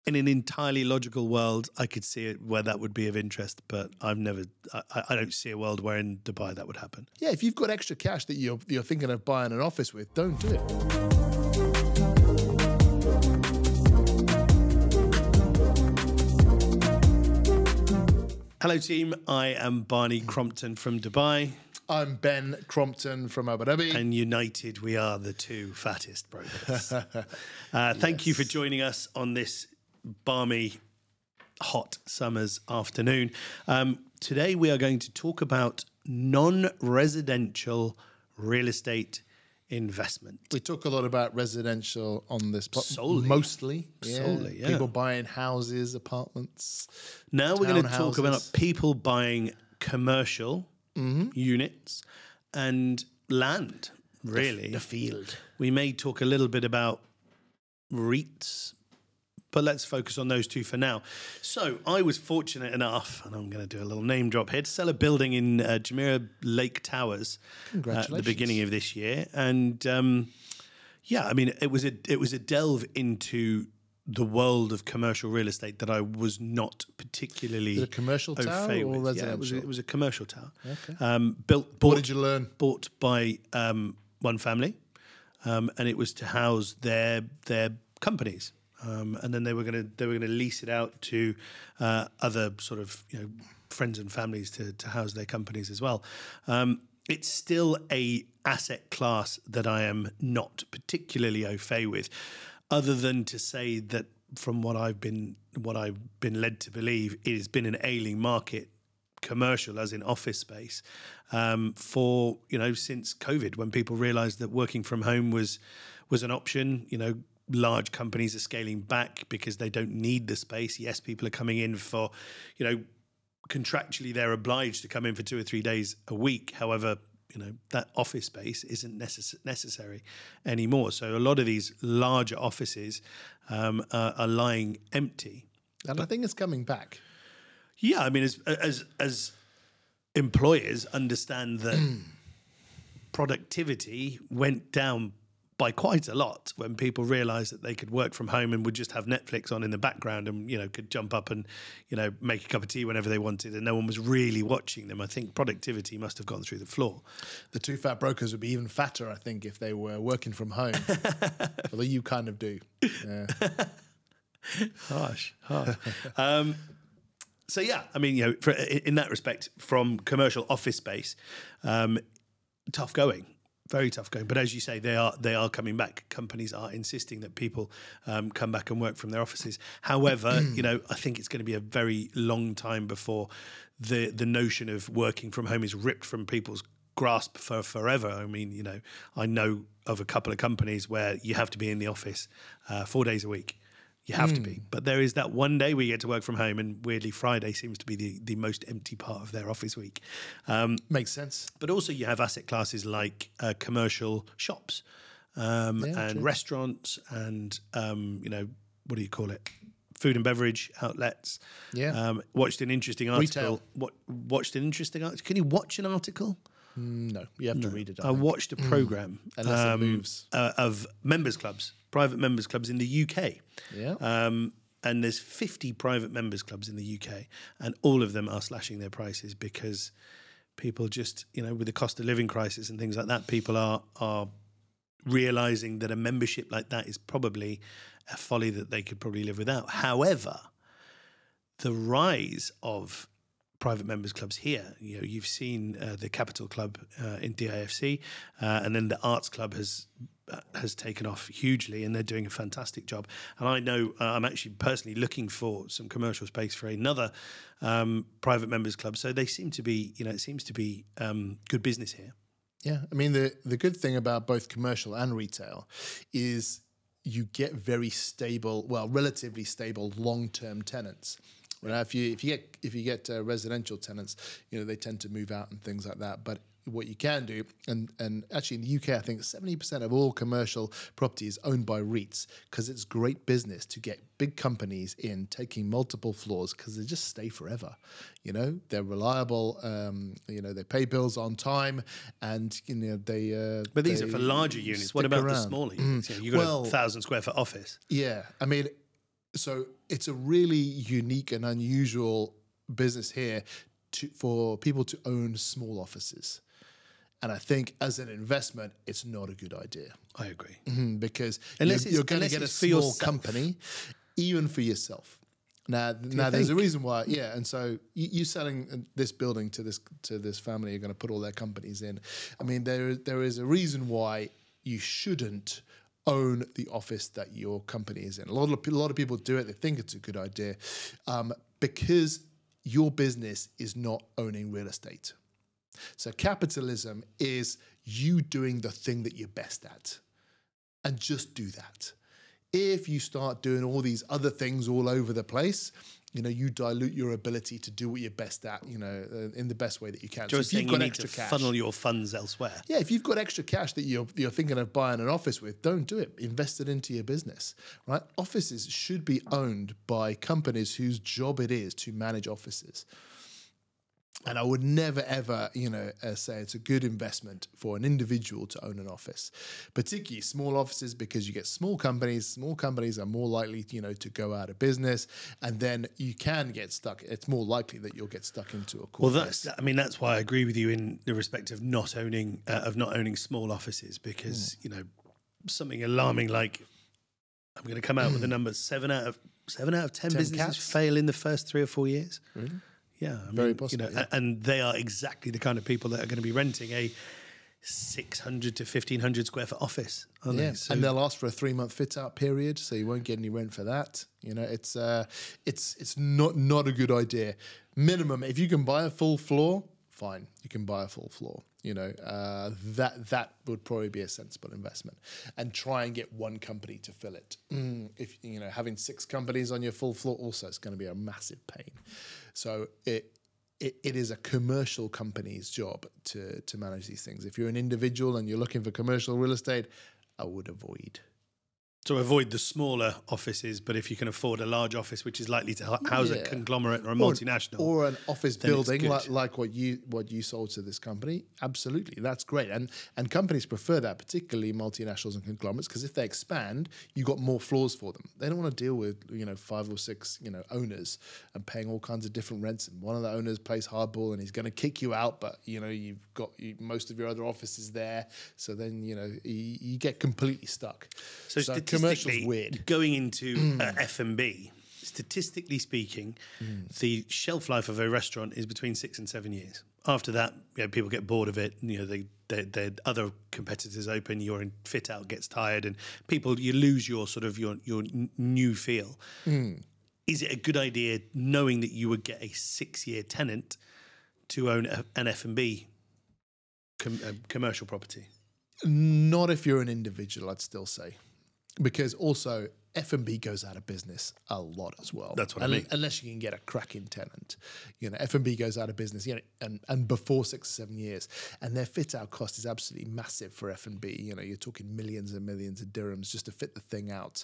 in an entirely logical world, I could see it where that would be of interest, but I don't see a world where in Dubai that would happen. Yeah, if you've got extra cash that you're thinking of buying an office with, don't do it. Hello team, I am Barney Crompton from Dubai. I'm Ben Crompton from Abu Dhabi. And united, we are the two fattest brokers. Thank you for joining us on this balmy, hot summer's afternoon. Today we are going to talk about non-residential real estate investment. We talk a lot about residential on this Solely. Mostly. Solely, yeah. People buying houses, apartments. Now we're going to talk townhouses. about people buying commercial units and land, really. The field. We may talk a little bit about REITs, but let's focus on those two for now. So I was fortunate enough, and I'm going to do a little name drop here, to sell a building in Jumeirah Lake Towers at the beginning of this year. And I mean, it was a delve into the world of commercial real estate that I was not particularly Is it a commercial tower or with. residential? Yeah, it was a commercial tower. Okay. What did you learn? Bought by one family, and it was to house their companies. And then they were going to lease it out to other sort of friends and families to house their companies as well. It's still a asset class that I am not particularly au fait with, other than to say that from what I've been led to believe, it has been an ailing market, commercial as in office space, for since COVID, when people realised that working from home was an option. Large companies are scaling back because they don't need the space. Yes, people are coming in for, contractually they're obliged to come in for 2 or 3 days a week. However, that office space isn't necessary anymore. So a lot of these larger offices are lying empty. And I think it's coming back. Yeah, I mean, as employers understand that productivity went down by quite a lot when people realised that they could work from home and would just have Netflix on in the background and could jump up and make a cup of tea whenever they wanted and no one was really watching them. I think productivity must have gone through the floor. The two fat brokers would be even fatter, I think, if they were working from home. Although you kind of do. Yeah. Harsh. So yeah, I mean, in that respect, from commercial office space, tough going. Very tough going, but as you say, they are coming back. Companies are insisting that people come back and work from their offices. However, I think it's going to be a very long time before the notion of working from home is ripped from people's grasp for forever. I mean, I know of a couple of companies where you have to be in the office 4 days a week. You have to be. But there is that one day we get to work from home, and weirdly Friday seems to be the most empty part of their office week. Makes sense. But also you have asset classes like commercial shops and restaurants and, what do you call it? Food and beverage outlets. Yeah. Watched an interesting article. Retail. Watched an interesting article. Can you watch an article? No, you have to read it. I watched a programme Unless it moves. Of members clubs, private members clubs in the UK. Yeah. And there's 50 private members clubs in the UK, and all of them are slashing their prices because people just, with the cost of living crisis and things like that, people are realising that a membership like that is probably a folly that they could probably live without. However, the rise of private members clubs here, you've seen the Capital Club in DIFC, and then the Arts Club has taken off hugely, and they're doing a fantastic job. And I know I'm actually personally looking for some commercial space for another private members club. So they seem to be, it seems to be good business here. Yeah, I mean the good thing about both commercial and retail is you get very stable, relatively stable long-term tenants. Right? If you get residential tenants, they tend to move out and things like that. But what you can do, and actually in the UK, I think 70% of all commercial property is owned by REITs because it's great business to get big companies in taking multiple floors because they just stay forever. They're reliable. They pay bills on time, and they. But these are for larger units. What about the smaller units? You've got a 1,000 square foot office. Yeah, I mean. So it's a really unique and unusual business here for people to own small offices. And I think as an investment, it's not a good idea. I agree. Because Unless you're going to get a it's for small yourself. company, even for yourself. Now there's a reason why, yeah. And so you selling this building to this family, you're going to put all their companies in. I mean, there is a reason why you shouldn't own the office that your company is in. A lot of people do it. They think it's a good idea because your business is not owning real estate. So capitalism is you doing the thing that you're best at, and just do that. If you start doing all these other things all over the place, you dilute your ability to do what you're best at, in the best way that you can. So if you've got extra cash, funnel your funds elsewhere. Yeah, if you've got extra cash that you're thinking of buying an office with, don't do it. Invest it into your business, right? Offices should be owned by companies whose job it is to manage offices. And I would never, ever, say it's a good investment for an individual to own an office, particularly small offices, because you get small companies. Small companies are more likely, to go out of business, and then you can get stuck. It's more likely that you'll get stuck into a court case. That's why I agree with you in the respect of not owning small offices, because something alarming like I'm going to come out with the numbers: 7 out of 10 businesses cats? fail in the first 3 or 4 years. Really? Yeah, Very possible. Yeah. And they are exactly the kind of people that are going to be renting a 600 to 1,500 square foot office, aren't they? So, and they'll ask for a 3-month fit out period, so you won't get any rent for that. It's not a good idea. Minimum, if you can buy a full floor, fine, you can buy a full floor. That would probably be a sensible investment, and try and get one company to fill it. If having 6 companies on your full floor also is going to be a massive pain. So it is a commercial company's job to manage these things. If you're an individual and you're looking for commercial real estate, I would avoid. So avoid the smaller offices, but if you can afford a large office, which is likely to house a conglomerate or a multinational, or an office building like what you sold to this company, absolutely, that's great. And companies prefer that, particularly multinationals and conglomerates, because if they expand, you got more floors for them. They don't want to deal with 5 or 6 owners and paying all kinds of different rents. And one of the owners plays hardball and he's going to kick you out, but you've got most of your other offices there, so then you get completely stuck. So commercial's weird. Going into F&B, statistically speaking, the shelf life of a restaurant is between 6 and 7 years. After that, people get bored of it. The other competitors open, your fit out gets tired, and you lose your sort of your new feel. Is it a good idea, knowing that you would get a 6-year tenant, to own an F&B commercial property? Not if you're an individual, I'd still say. Because also F&B goes out of business a lot as well. That's what I mean. Unless you can get a cracking tenant. F&B goes out of business, and before 6 or 7 years. And their fit-out cost is absolutely massive for F&B. You're talking millions and millions of dirhams just to fit the thing out.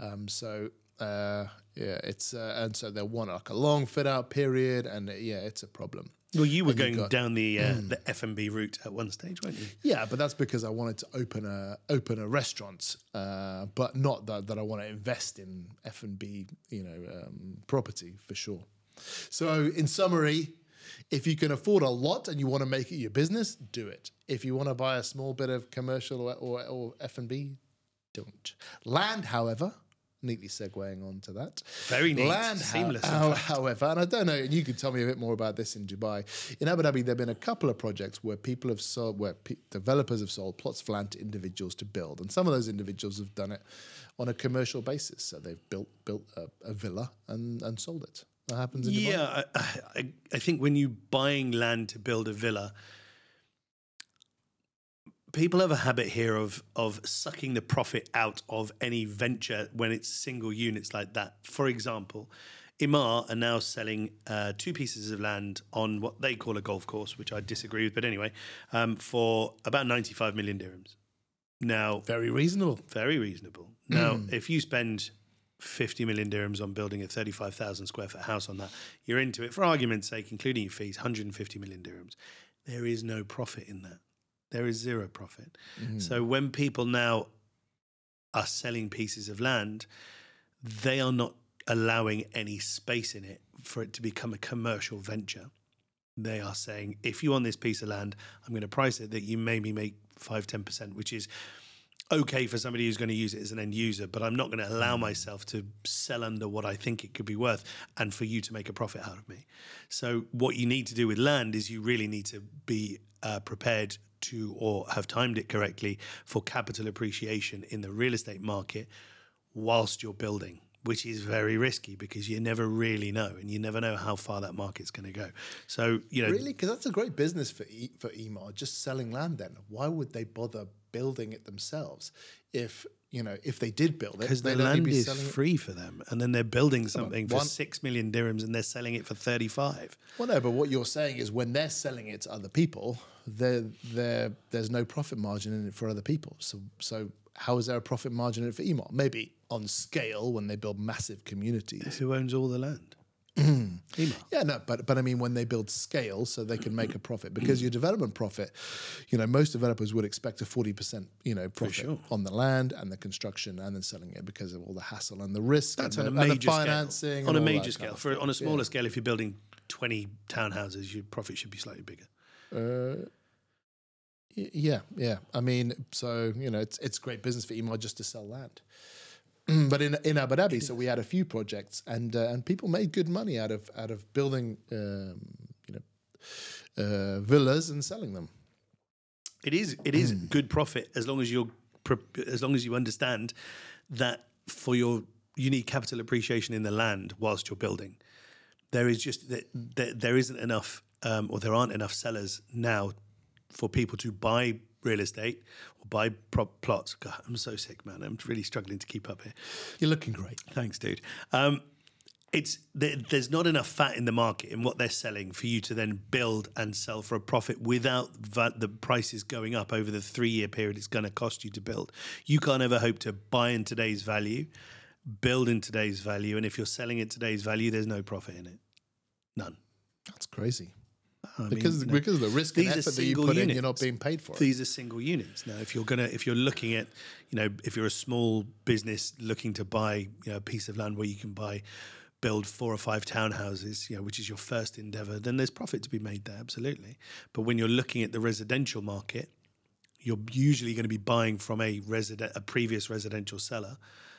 And so they'll want a long fit-out period, and it's a problem. Well, you were going down the F&B route at one stage, weren't you? Yeah, but that's because I wanted to open a restaurant, but not that I want to invest in F&B, property for sure. So, in summary, if you can afford a lot and you want to make it your business, do it. If you want to buy a small bit of commercial or F&B, don't. Land, however. Neatly segueing onto that. Very neat. Land, seamless. However, and I don't know, and you could tell me a bit more about this in Dubai. In Abu Dhabi, there have been a couple of projects where developers have sold plots of land to individuals to build, and some of those individuals have done it on a commercial basis. So they've built a villa and sold it. That happens in Dubai. Yeah, I think when you're buying land to build a villa, people have a habit here of sucking the profit out of any venture when it's single units like that. For example, Emaar are now selling 2 pieces of land on what they call a golf course, which I disagree with, but anyway, for about 95 million dirhams. Now, very reasonable. Very reasonable. Now, if you spend 50 million dirhams on building a 35,000 square foot house on that, you're into it, for argument's sake, including your fees, 150 million dirhams. There is no profit in that. There is zero profit. So when people now are selling pieces of land, they are not allowing any space in it for it to become a commercial venture. They are saying, if you own this piece of land, I'm going to price it that you maybe make 5-10%, which is okay for somebody who's going to use it as an end user, but I'm not going to allow myself to sell under what I think it could be worth and for you to make a profit out of me. So what you need to do with land is you really need to be prepared to, or have timed it correctly, for capital appreciation in the real estate market whilst you're building, which is very risky because you never really know, and you never know how far that market's going to go. So, Really? Because that's a great business for Emaar, just selling land then. Why would they bother building it themselves if they did build it? Because the land is free for them, and then they're building something for 6 million dirhams and they're selling it for 35. Well, no, but what you're saying is when they're selling it to other people, there's no profit margin in it for other people. So how is there a profit margin in it for Emaar? Maybe on scale when they build massive communities. Who owns all the land? Emaar. Yeah, no, but I mean when they build scale so they can make a profit, because your development profit, most developers would expect a 40%, profit on the land and the construction and then selling it because of all the hassle and the risk. That's and on a the major financing. Scale. On a major scale. On a smaller scale, if you're building 20 townhouses, your profit should be slightly bigger. Yeah. I mean, so it's great business for Emaar just to sell land. But in Abu Dhabi, so we had a few projects, and people made good money out of building, villas and selling them. It is good profit as long as you understand that for your you need capital appreciation in the land whilst you're building. There is just there isn't enough, or there aren't enough sellers now for people to buy real estate or buy plots. God, I'm so sick, man. I'm really struggling to keep up here. You're looking great. Thanks, dude. There's not enough fat in the market in what they're selling for you to then build and sell for a profit without the prices going up over the 3-year period it's going to cost you to build. You can't ever hope to buy in today's value, build in today's value, and if you're selling at today's value, there's no profit in it. None. That's crazy. Because of the risk and effort that you put in, you're not being paid for it. These are single units. Now, if you're looking at, if you're a small business looking to buy, a piece of land where you can build 4 or 5 townhouses, which is your first endeavor, then there's profit to be made there, absolutely. But when you're looking at the residential market, you're usually going to be buying from a previous residential seller,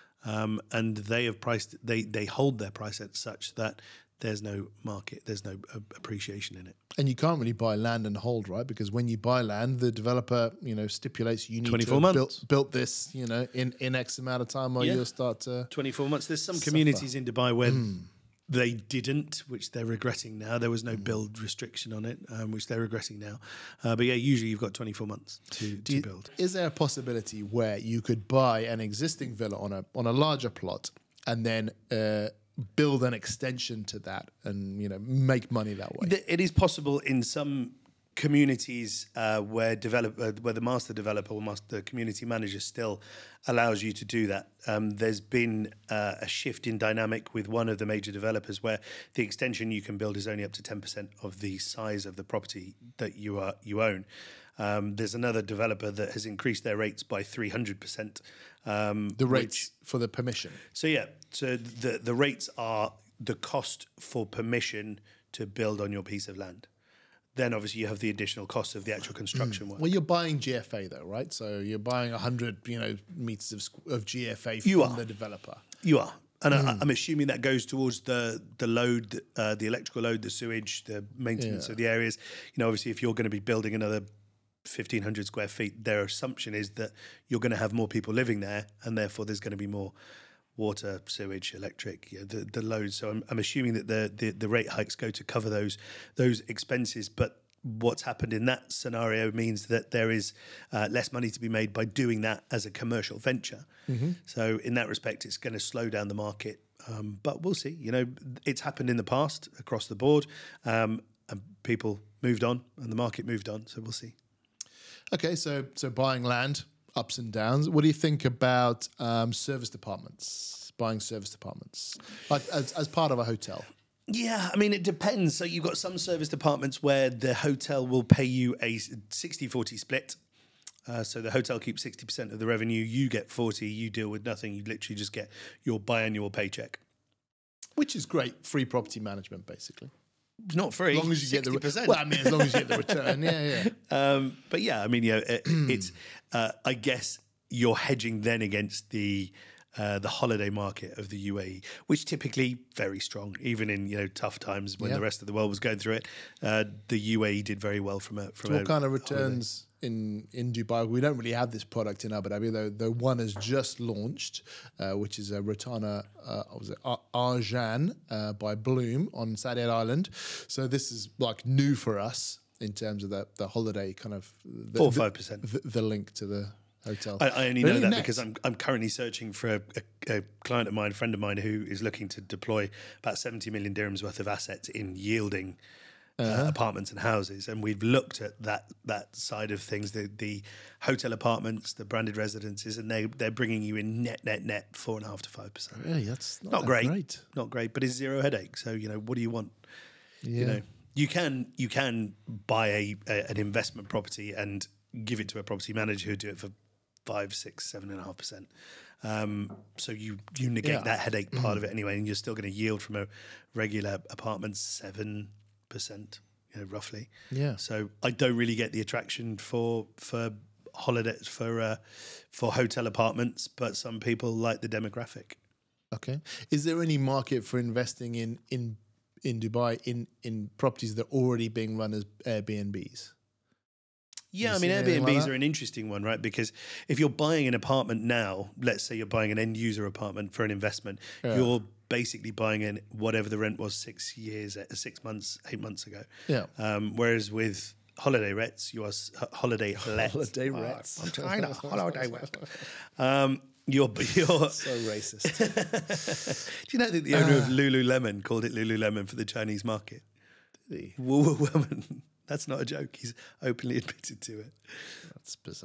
and they hold their price at such that there's no market, there's no appreciation in it. And you can't really buy land and hold, right? Because when you buy land, the developer, stipulates you need 24 to months. build this, in X amount of time, or you'll start to 24 months. There's some communities in Dubai where they didn't, which they're regretting now. There was no build restriction on it, which they're regretting now. But yeah, usually you've got 24 months to build. Is there a possibility where you could buy an existing villa on a larger plot and then build an extension to that and make money that way? It is possible in some communities where the master developer or the community manager still allows you to do that. There's been a shift in dynamic with one of the major developers where the extension you can build is only up to 10% of the size of the property that you own. There's another developer that has increased their rates by 300%. The rates for the permission. So the rates are the cost for permission to build on your piece of land. Then obviously you have the additional cost of the actual construction work. Well, you're buying GFA though, right? So you're buying 100, meters of GFA from the developer. You are. And I'm assuming that goes towards the load, the electrical load, the sewage, the maintenance of the areas. Obviously if you're going to be building another 1,500 square feet, their assumption is that you're going to have more people living there, and therefore there's going to be more water, sewage, electric, the loads. So I'm assuming that the rate hikes go to cover those expenses. But what's happened in that scenario means that there is less money to be made by doing that as a commercial venture. Mm-hmm. So in that respect, it's going to slow down the market. But we'll see. It's happened in the past across the board, and people moved on, and the market moved on. So we'll see. Okay, so buying land, ups and downs. What do you think about service departments, buying service departments, like as part of a hotel? Yeah, I mean, it depends. So you've got some service departments where the hotel will pay you a 60-40 split. So the hotel keeps 60% of the revenue, you get 40, you deal with nothing. You literally just get your biannual paycheck. Which is great, free property management, basically. It's not free. As long as you get the 60%. well, I mean, as long as you get the return, yeah. But yeah, I mean, it's. I guess you're hedging then against the holiday market of the UAE, which typically very strong, even in tough times when the rest of the world was going through it. The UAE did very well from what kind of returns in Dubai? We don't really have this product in Abu Dhabi, though. The one has just launched, which is a Rotana, Arjan by Bloom on Saadiyat Island. So this is like new for us in terms of the holiday kind of 4 or 5%. The link to the hotel. I only know that because I'm currently searching for a client of mine, a friend of mine, who is looking to deploy about 70 million dirhams worth of assets in yielding apartments and houses, and we've looked at that side of things, the hotel apartments, the branded residences, and they're bringing you in net 4.5 to 5%. Really, that's not great. Not great, but it's zero headache. So what do you want? Yeah. You can buy an investment property and give it to a property manager who do it for 5, 6, 7.5%. So you negate that headache part of it anyway, and you're still going to yield from a regular apartment 7%, roughly. Yeah. So I don't really get the attraction for holidays for hotel apartments, but some people like the demographic. Okay. Is there any market for investing in Dubai in properties that are already being run as Airbnbs? Yeah, I mean, Airbnbs are an interesting one, right? Because if you're buying an apartment now, let's say you're buying an end user apartment for an investment, you're basically buying in whatever the rent was 6 months, 8 months ago. Yeah. Whereas with holiday lets, you are holiday lets. Holiday lets. I'm trying to holiday let. You're so racist. Do you know that the owner of Lululemon called it Lululemon for the Chinese market? Did he? Lululemon. That's not a joke. He's openly admitted to it. That's bizarre.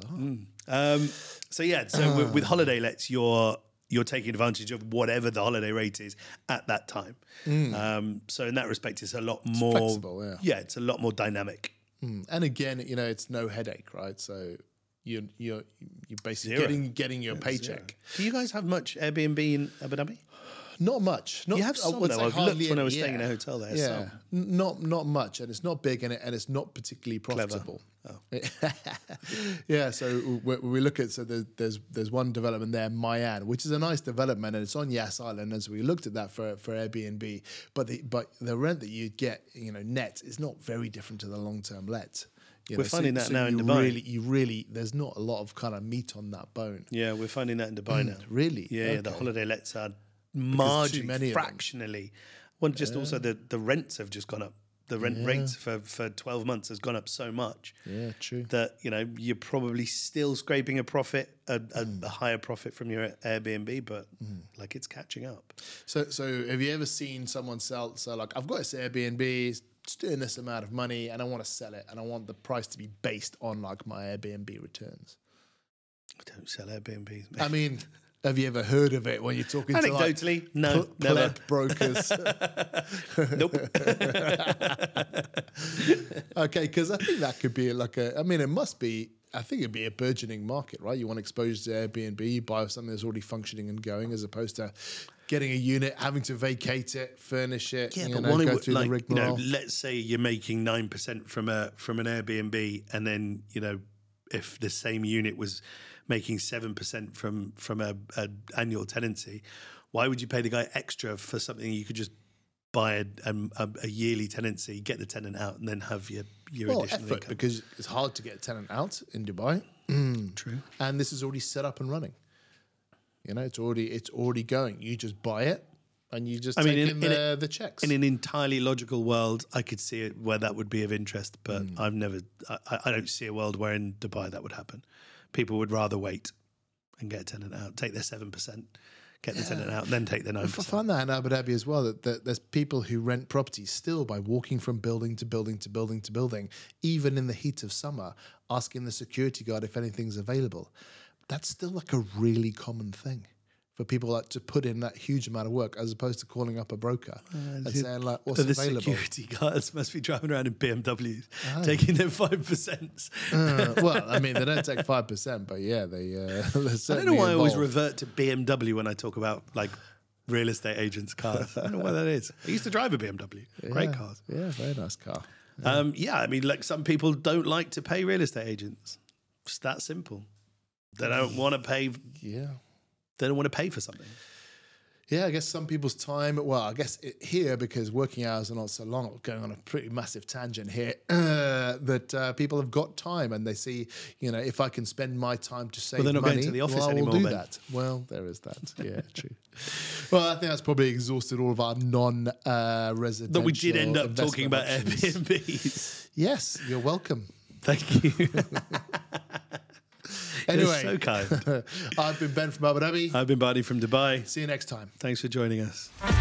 So with holiday lets, you're taking advantage of whatever the holiday rate is at that time. So in that respect, it's a lot more flexible. Yeah, it's a lot more dynamic. And again, it's no headache, right? So you're basically getting your paycheck. Do you guys have much Airbnb in Abu Dhabi? Not much. You have some, though. I've looked when I was staying in a hotel there. Yeah, not much, and it's not big, and it's not particularly profitable. Yeah, so we look at there's one development there, Mayan, which is a nice development, and it's on Yas Island. As we looked at that for Airbnb, but the rent that you get, net is not very different to the long term let. We're finding that now in Dubai. You really, there's not a lot of kind of meat on that bone. Yeah, we're finding that in Dubai now. Really? Yeah, Okay. the holiday lets are marginally, fractionally. Well, just also the rents have just gone up. The rent rates for 12 months has gone up so much. Yeah, true. That you're probably still scraping a profit, a higher profit from your Airbnb, but like it's catching up. So have you ever seen someone sell like, I've got this Airbnb, it's doing this amount of money, and I want to sell it, and I want the price to be based on like my Airbnb returns? I don't sell Airbnbs, mate. I mean, have you ever heard of it when you're talking to like anecdotally? No, never. Brokers? Nope. Okay, because I think that could be it must be. I think it'd be a burgeoning market, right? You want exposure to Airbnb, you buy something that's already functioning and going, as opposed to getting a unit, having to vacate it, furnish it, but go through the rigmarole. Let's say you're making 9% from an Airbnb, and then if the same unit was making 7% from a annual tenancy, why would you pay the guy extra for something you could just buy a yearly tenancy, get the tenant out, and then have your additional income? Because it's hard to get a tenant out in Dubai. True. And this is already set up and running. It's already going. You just buy it, and you just take in the checks. In an entirely logical world, I could see it where that would be of interest, but I don't see a world where in Dubai that would happen. People would rather wait and get a tenant out, take their 7%, get the tenant out, and then take their 9%. I find that in Abu Dhabi as well, that there's people who rent properties still by walking from building to building to building to building, even in the heat of summer, asking the security guard if anything's available. That's still like a really common thing for people like to put in that huge amount of work, as opposed to calling up a broker and saying like, what's available. The security guards must be driving around in BMWs, taking their 5%. Well, I mean, they don't take 5%, but yeah, they're I don't know certainly why I always involved. revert to BMW when I talk about like real estate agents' cars. I don't know what that is. I used to drive a BMW. Great cars. Yeah, very nice car. Yeah, I mean, like some people don't like to pay real estate agents. It's that simple. They don't want to pay. Yeah. They don't want to pay for something. Yeah, I guess some people's time, well, I guess here, because working hours are not so long, I'm going on a pretty massive tangent here, that people have got time and they see, you know, if I can spend my time to save money, they're not going to the office I anymore, will do Ben. that. Well, there is that. Yeah, true. Well, I think that's probably exhausted all of our non-residential But we did end up talking investment about options. Airbnbs. Yes, you're welcome. Thank you. Anyway, You're so kind. I've been Ben from Abu Dhabi. I've been Barney from Dubai. See you next time. Thanks for joining us.